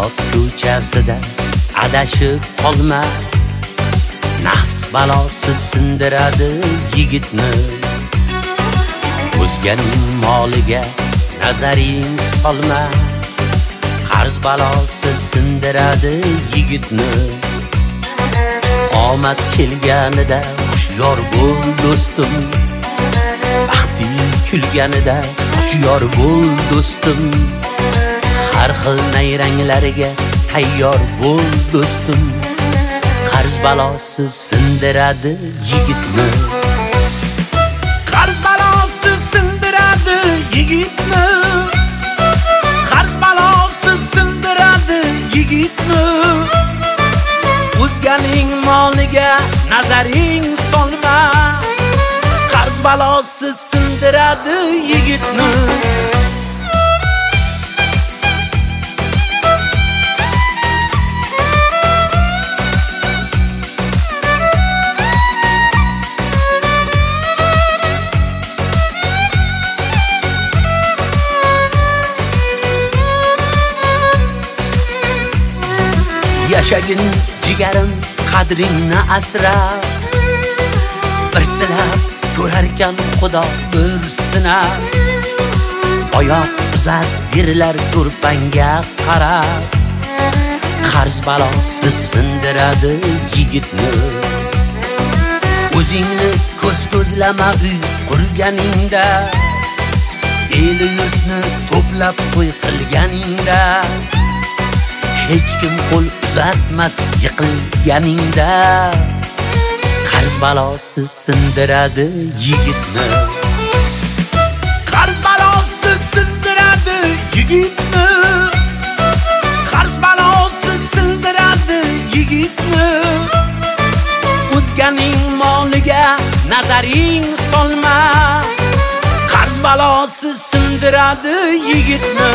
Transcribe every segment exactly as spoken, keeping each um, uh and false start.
hayot ko'chasida adashib qolma. Nafs balosi sindiradi yigitni. O'zganing moliga nazaring solma. Qarz balosi sindiradi yigitni. Omad kelganida xushyor bo'l do'stim. Baxting kulganida xushyor bo'l do'stim. Har xil nayranglarga tayyor bo'l do'stim. Qarz balosi sindiradi yigitni. Qarz balosi sindiradi yigitni. Qarz balosi sindiradi yigitni. O'zganing moliga nazaring solma. Qarz balosi sindiradi yigitni. Yashagin jigarim qadringni asra. Bir silab ko'rarkan Xudo bir sinab. Oyoq uzat yerlar ko'rpanga qarab. Qarz balosi sindiradi yigitni. O'zingni ko'z ko'zlama uy qurganingda. El yurtni to'plab to'y qilganingda. Hech kim qo'l uzatmas yiqilganingda. Qarz balosi sindiradi yigitni. Qarz balosi sindiradi yigitni. Qarz balosi sindiradi yigitni. O'zganing moliga nazaring solma. Qarz balosi sindiradi yigitni.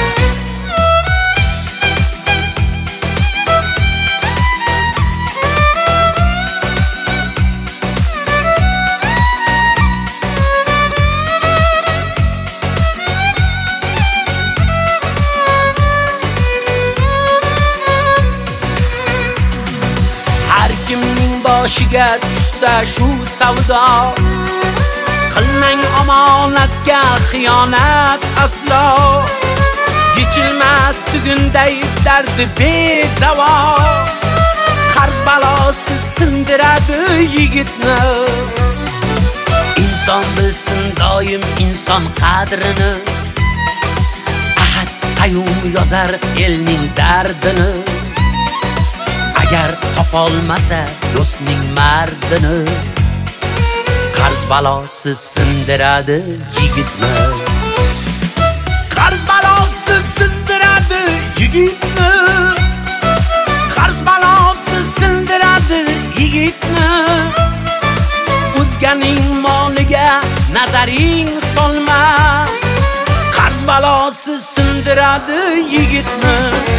Boshiga tushsa shu savdo. Qilmang omonatga xiyonat aslo. Yechilmas tugunday dardi bedavo. Qarz balosi sindiradi yigitni. Inson bilsin doim inson qadrini. Ahad qayyum yozar elning dardini. Agar topolmasa do'stning mardini. Qarz balosi sindiradi yigitni. Qarz balosi sindiradi yigitni. Qarz balosi sindiradi yigitni. O'zganing moliga nazaring solma. Qarz balosi sindiradi yigitni.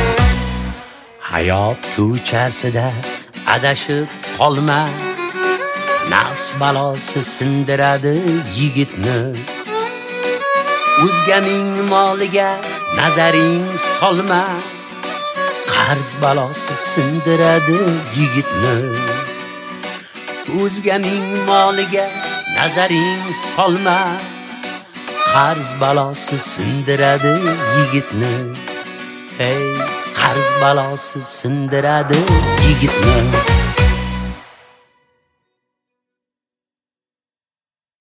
Hayot ko'chasida adashib qolma. Nafs balosi sindiradi yigitni. O'zganing moliga nazaring solma. Qarz balosi sindiradi yigitni. O'zganing moliga nazaring solma. Qarz balosi sindiradi yigitni. Hey, qarz balosi sindiradi yigitni.